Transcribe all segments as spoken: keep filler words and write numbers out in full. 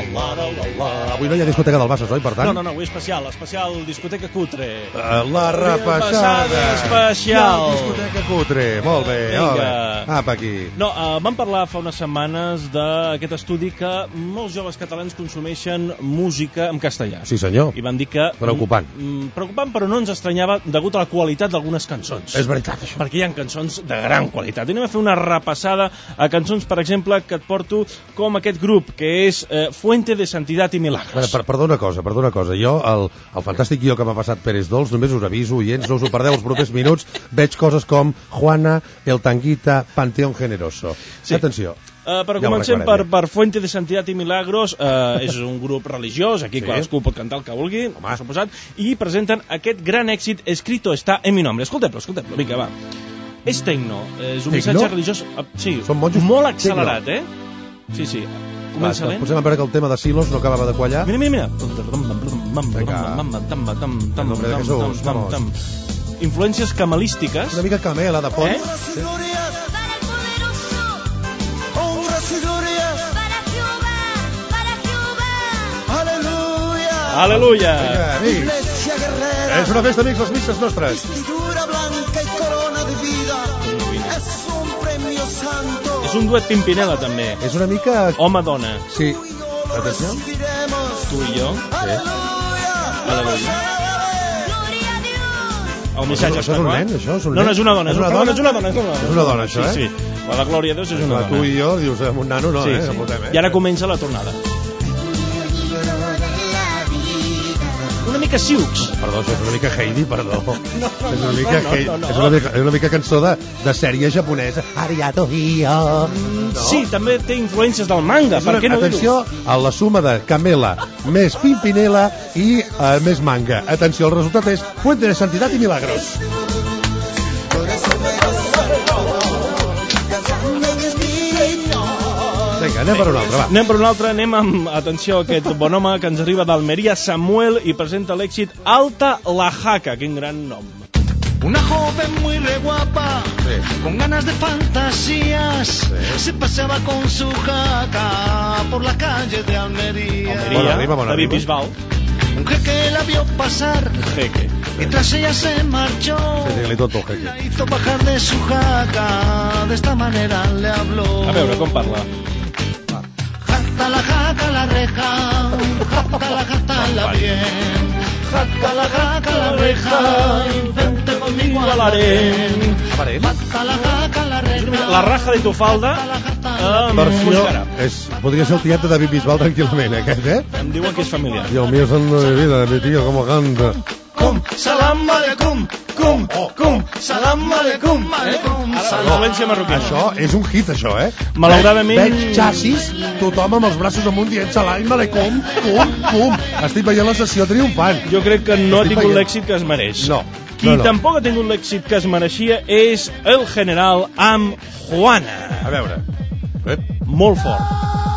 la, la, la, la. Avui no hi ha discoteca del Bassas, oi, per tant? No, no, no, avui especial, especial discoteca cutre. Uh, la repassada especial. La discoteca cutre, molt bé, molt bé. Apa, aquí. No, uh, vam parlar fa unes setmanes d'aquest estudi que molts joves catalans consumeixen música en castellà. Sí, senyor. I van dir que... Preocupant. Mm, preocupant, però no ens estranyava degut a la qualitat d'algunes cançons. És veritat, això. Perquè hi ha cançons de gran qualitat. I anem a fer una repassada a cançons, per exemple, que et porto com aquest grup, que és eh, Fuente de Santidad y Milagros. Per, perdó una cosa, perdó una cosa. Jo, el, el fantàstic guió que m'ha passat Pérez Dols, només us aviso, oients, no us ho perdeu els propers minuts, veig coses com Juana, El Tanguita, Panteón Generoso. Sí. Atenció. Uh, però ja comencem per, per Fuente de Santidad y Milagros. Uh, és un grup religiós, aquí sí. Cadascú pot cantar el que vulgui, home, suposat, i presenten aquest gran èxit, Escrito está en mi nombre. Escoltem-lo, escoltem-lo, vinga, va. És tecno, és un tecno? missatge religiós, uh, sí, molt accelerat, tecno. eh? Sí, sí. Comença lent. Posem a veure que el tema de Silos no acabava de quallar. Mira, mira, mira. Influències camalístiques. Una mica camela de fons. Eh? Sí. Aleluia! Vinga, amics. És una festa, amics, les misses nostres. És un duet Pimpinela, també. És una mica... Home-dona. Sí. Atenció. Tu i jo. Sí. Aleluia. El missatge és un nen, això? És un no, no, és una dona. És una dona? És una dona. És una dona, això, eh? Sí, sí. La glòria a Déu és una dona. Tu i jo, dius, amb un nano, no, sí, eh? Sí. No podem, eh? I ara comença la tornada. Una mica Siux. Perdó, això és una mica Heidi, perdó. No, no, és una mica, no, no, no, no. És una mica, és una mica cançó de, de sèrie japonesa. Arigato io. No? Sí, també té influències del manga. Per què no Atenció a la suma de Camela més Pimpinela i uh, més manga. Atenció, el resultat és Fuente de Santidad y Milagros. Vinga, anem per un altre, va. Anem per un altre, anem amb, atenció, aquest bon home que ens arriba d'Almeria, Samuel, i presenta l'èxit Alta la Jaca. Quin gran nom. Una joven muy re guapa, sí. Con ganas de fantasías, sí. Se paseaba con su jaca por la calle de Almería. Almería, bona rima, bona David rima. Bisbal. Un jeque la vio pasar, jeque. Y tras ella se marchó, sí, tonto, jeque. La hizo bajar de su jaca, de esta manera le habló. A veure, com parla? Jacta la jaca la reja, jacta la jacta la bien, jacta la jaca la reja, vente conmigo al harén. Jacta la jaca la reja. La raja de tu falda. Versió, és, podria ser el tiet de David Bisbal tranquil·lament, aquest, eh? Em diuen que és familiar. I el mío son de vida, mi tío, como canta. Cum, salam aleikum, cum, cum, salam aleikum, aleikum. Influència marroquina. Això és un hit, això, eh? Malauradament... Veig xassis, tothom amb els braços amunt dient salam aleikum, cum, cum. Estic veient la sessió triomfant. Jo crec que no ha tingut l'èxit que es mereix. No. Qui no, no. tampoc ha tingut l'èxit que es mereixia és el general amb Juana. A veure. Ep. Molt fort.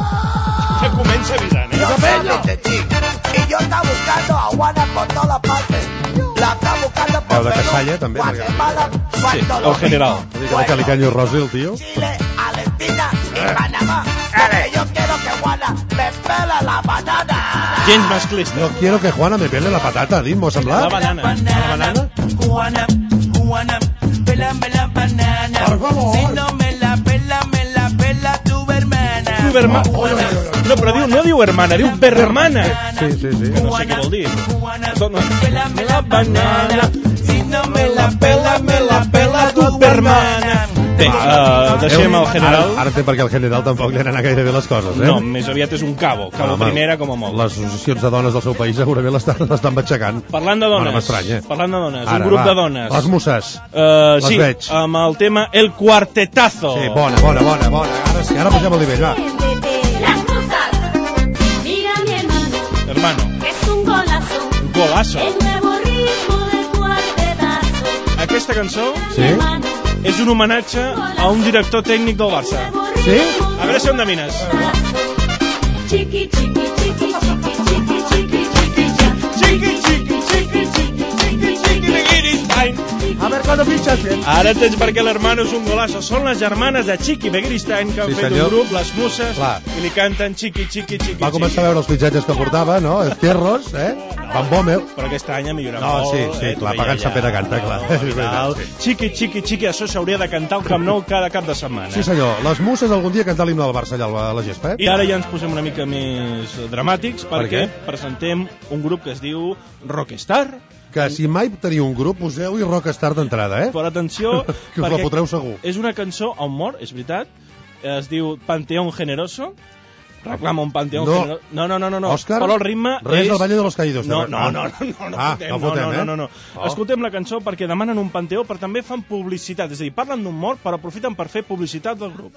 Que comença avisant, eh? Yo soy de chic y yo estaba buscando a Juana por todas partes. La estaba buscando por Veu de Casalla, també. Guatemala, sí, el general. Bueno, que li canyo rosa el tio. Chile, Argentina y Panamá. Porque yo quiero que Juana me pela la banana. Gens masclista. No quiero que Juana me pele la patata, dit, m'ho ha semblat? La banana. La banana. Juana, Juana, pelame la banana. Per favor. Si no me la pela, me la pela tu hermana. Tu hermana. No, però diu, no diu hermana, diu bermana. Sí, sí, sí. Que no sé què vol dir. Pelame la banana. Si no me la pela, me la pela tu hermana. Bé, uh, deixem el general. Ara, ara té perquè el general tampoc li han anat gaire bé les coses, eh? No, més aviat és un cabo, cabo Home, primera com a molt. Les associacions de dones del seu país segurament l'estan batxacant. Parlant de dones, no, m'estranya. parlant de dones, Ara, un grup va, de dones. Les musses, uh, les sí, veig. amb el tema El Cuartetazo. Sí, bona, bona, bona, bona. Ara sí, ara pugem el nivell, va. Las musas, mira mi hermano, Hermano, es un golazo, un golazo. el nuevo ritmo del cuartetazo. Aquesta cançó Sí? és un homenatge a un director tècnic del Barça. Sí? A veure si ho endevines. Chiqui, chiqui, chiqui, chiqui, chiqui, chiqui, chiqui, Chiqui, chiqui, chiqui, chiqui, chiqui, chiqui, chiqui, Ah, ver cuándo fichas bien. Ara tens perquè l'hermano és un golazo. Són les germanes de Chiqui Begiristain que han Sí, fet senyor. un grup, les Muses, Clar. i li canten Chiqui, Chiqui, Chiqui, Va començar a Chiqui. veure els fitxatges que portava, no? Els Tierros, eh? Van Bommel. Però aquest any ha millorat No, molt. sí, sí, eh? clar, Tu pagant veies Sant Pere canta, clar. no, És veritat, tal. sí. Chiqui, Chiqui, Chiqui, això s'hauria de cantar al Camp Nou cada cap de setmana. Sí, senyor. Les Muses algun dia cantar l'himne del Barça allà a la gespa, eh? I ara ja ens posem una mica més dramàtics Per perquè què? presentem un grup que es diu Rockstar. Que si mai teniu un grup, poseu-hi Rockstar d'entrada, eh? Però atenció, Que us la fotreu segur. és una cançó a humor, és veritat. Es diu Panteón Generoso. Reclama un Panteón No. Generoso. No, no, no, no, no. Òscar? Però el ritme Res és... del Valle de los Caídos. No, també. no, no, no, no, no, Ah, fotem, no no, fotem, no, eh? no, no, no. Oh. Escoltem la cançó perquè demanen un panteó, però també fan publicitat. És a dir, parlen d'humor, però aprofiten per fer publicitat del grup.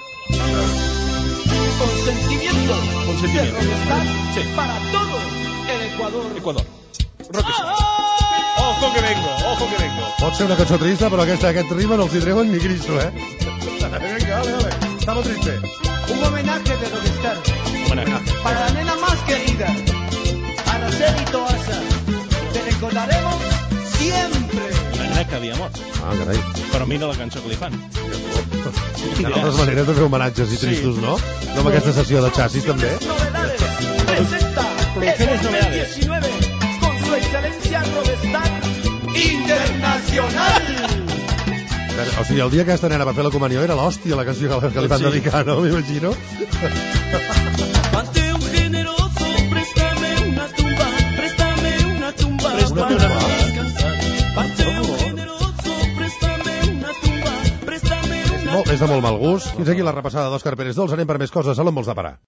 Consentimiento. Consentimiento. De Rockstar Sí. para todo el Ecuador. Ecuador. Rockstar. Ojo que vengo, ojo que vengo. Pot ser una cançó trista, però aquesta, aquest ritme no els hi treuen ni Cristo, eh? Vinga, vale, vale. Estamos triste. Un homenaje de Rockstar Homenaje. para la nena más querida, Araceli Toasa. Te recordaremos siempre. La nena que havia mort. Ah, carai. Però mira la cançó que li fan. Hi ha altres maneres de fer homenatges i tristos, no? No amb aquesta sessió de xassis, també. Novedades. Presenta Producciones este novedades. diecinueve con su excelencia Rockstar Internacional. O sigui, el dia que aquesta nena va fer la comunió era l'hòstia la canció que, que li van Sí. dedicar, no? M'imagino. Panteón generoso, préstame una tumba, préstame una tumba Préstame para una tumba. descansar. Panteón generoso, préstame una tumba, préstame una Molt, és de molt mal gust. Fins aquí la repassada d'Òscar Pérez Dols. Anem per més coses. A l'on vols de parar?